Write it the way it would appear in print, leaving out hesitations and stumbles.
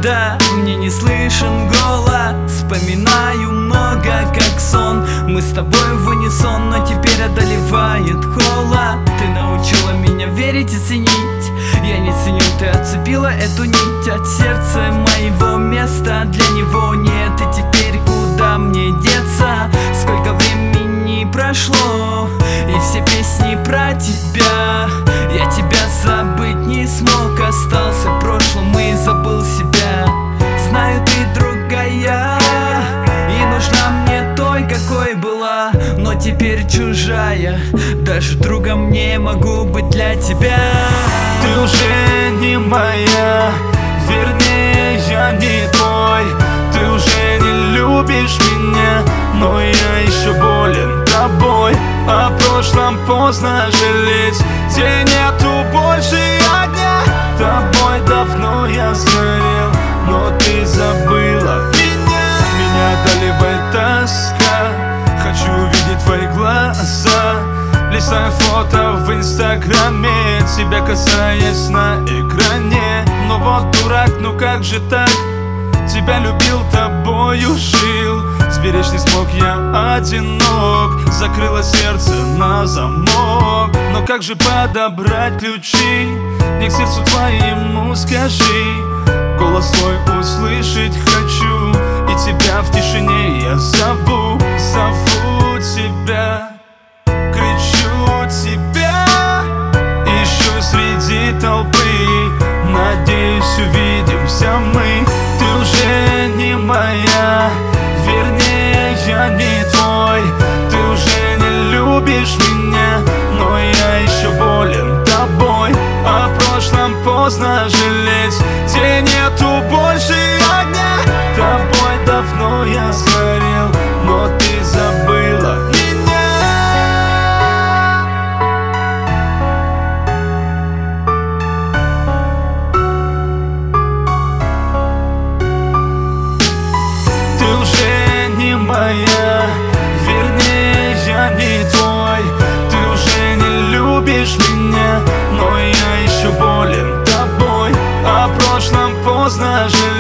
когда мне не слышен голос. Вспоминаю много, как сон. Мы с тобой в унисон, но теперь одолевает холод. Ты научила меня верить и ценить. Я не ценю, ты отцепила эту нить от сердца моего. Места для него нет. И теперь куда мне деться? Сколько времени прошло, и все песни про тебя. Я тебя забыть не смог, остался в прошлом и забыл себя. Знаю, ты другая, и нужна мне той, какой была, но теперь чужая. Даже другом не могу быть для тебя. Ты уже не моя, вернее, я не твой. Ты уже не любишь меня, но я еще болен тобой. О прошлом поздно жалеть, где нету больше огня. Тобой давно я сгорел, но ты забыла меня. Меня одолевает тоска, хочу увидеть твои глаза. Листаю фото в инстаграме, тебя касаясь на экране. Но вот дурак, ну как же так? Тебя любил, тобою жил. Сберечь не смог, я одинок. Закрыло сердце на замок. Но как же подобрать ключи? Не к сердцу твоему скажи. Голос твой услышать хочу, и тебя в тишине я зову. Зову тебя, кричу тебя, ищу среди толпы. Надеюсь, увидимся мы. Ты уже не моя, вернее, я не твой. Ты уже не любишь меня, но я еще болен тобой. О прошлом поздно жалеть, где нету больше огня. Тобой давно я сгорел, но ты забыла меня. Ты уже не моя, вернее, я не твой. Ты уже не любишь меня, но я еще болен тобой. О прошлом поздно жалеть.